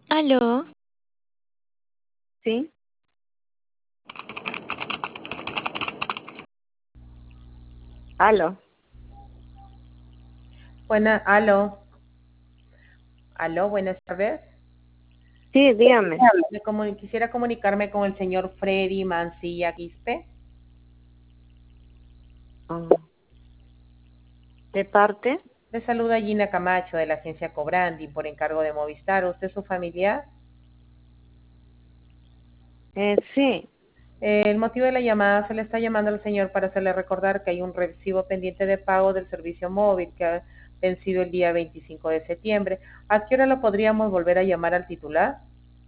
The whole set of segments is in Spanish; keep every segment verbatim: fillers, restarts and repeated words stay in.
Aló, Sí, aló. Buena, aló, aló, buenas tardes. Sí, dígame. Me comuni- quisiera comunicarme con el señor Freddy Mancilla Quispe. Ah, ¿de parte? Le saluda Gina Camacho de la agencia Cobrandi por encargo de Movistar. ¿Usted es su familiar? Eh, sí. Eh, el motivo de la llamada se le está llamando al señor para hacerle recordar que hay un recibo pendiente de pago del servicio móvil que ha vencido el día veinticinco de septiembre. ¿A qué hora lo podríamos volver a llamar al titular?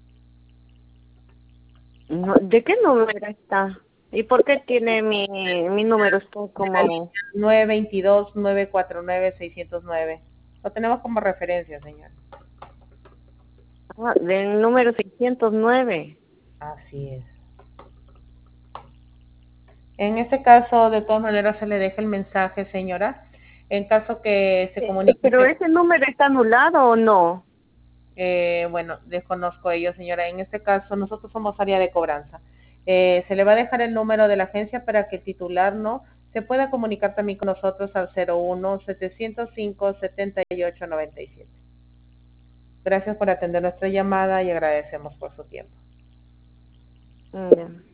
No, ¿de qué número está? ¿Y por qué tiene mi, mi número? Está De la como línea nueve dos dos, nueve cuatro nueve, seis cero nueve. Lo tenemos como referencia, señor. ah, del número seiscientos nueve. Así es. En este caso, de todas maneras, se le deja el mensaje, señora. En caso que se Eh, comunique ¿Pero usted, ese número está anulado o no? eh, bueno, desconozco ello, señora. En este caso, nosotros somos área de cobranza. Eh, se le va a dejar el número de la agencia para que el titular no se pueda comunicar también con nosotros al cero uno, setecientos cinco, setenta y ocho, noventa y siete. Gracias por atender nuestra llamada y agradecemos por su tiempo. Mm, ya.